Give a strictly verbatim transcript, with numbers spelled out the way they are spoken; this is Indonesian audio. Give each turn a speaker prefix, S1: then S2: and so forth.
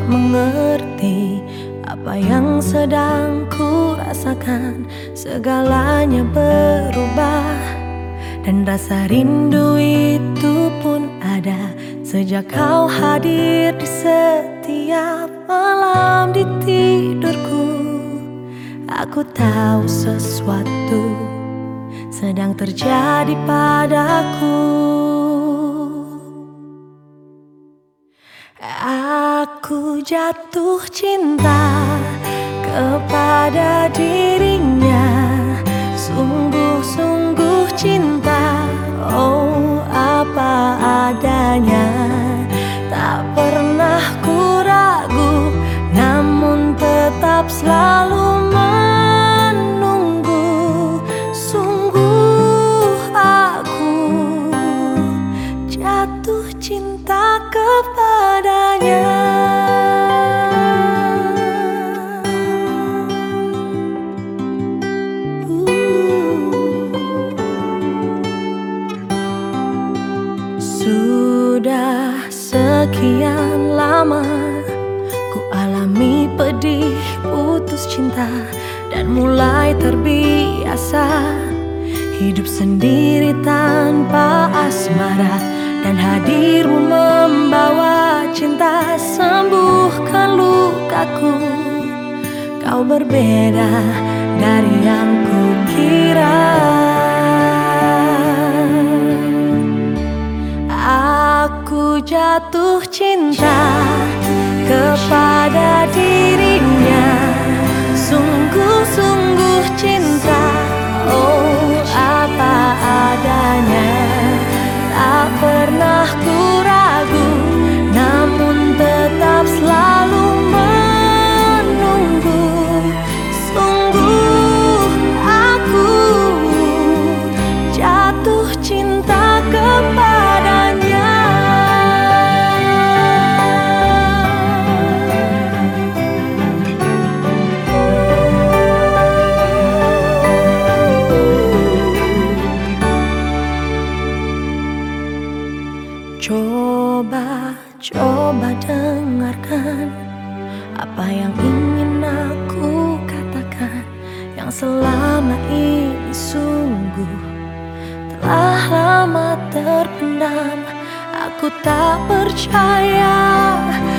S1: mengerti apa yang sedang ku rasakan. Segalanya berubah dan rasa rindu itu pun ada sejak kau hadir di setiap malam di tidurku. Aku tahu sesuatu sedang terjadi padaku. Aku jatuh cinta kepada dirinya, sungguh-sungguh cinta, oh apa adanya. Tak pernah ku ragu, namun tetap selalu menunggu. Sungguh aku jatuh cinta kepadanya. Sudah sekian lama ku alami pedih putus cinta, dan mulai terbiasa hidup sendiri tanpa asmara. Dan hadirmu membawa cinta sembuhkan lukaku. Kau berbeda dari yang kukira. Aku jatuh cinta kepada dirinya, sungguh-sungguh cinta, oh apa adanya. Tak pernah ku ragu, namun tetap selalu menunggu. Sungguh aku jatuh cinta kepadanya. Coba, coba dengarkan apa yang ingin aku katakan, yang selama ini sungguh telah lama terpendam. Aku tak percaya